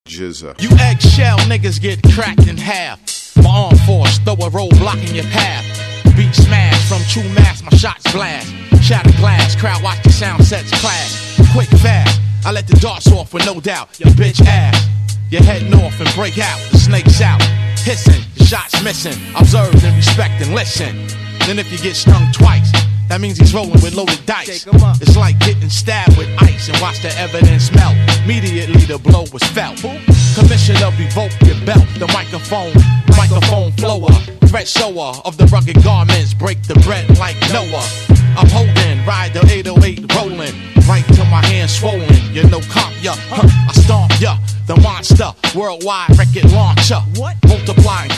Jizza. You eggshell niggas get cracked in half. My armed force throw a roadblock in your path. Beat smash from true mass, my shots blast. Shatter glass, crowd watch the sound sets clash. Quick fast, I let the darts off with no doubt. Your bitch ass, your head north and break out. The snakes out, hissing, shots missing. Observe and respect and listen. Then if you get stung twice, that means he's rolling with loaded dice. It's like getting stabbed with ice and watch the evidence melt. Immediately the blow was felt. Commissioner revoke your belt. The microphone flower, threat shower of the rugged garments. Break the bread like Noah. I'm holding, ride the 808 rolling. Right till my hands swollen. You know comp ya, I stomp ya. The monster, worldwide record launcher. Multiplying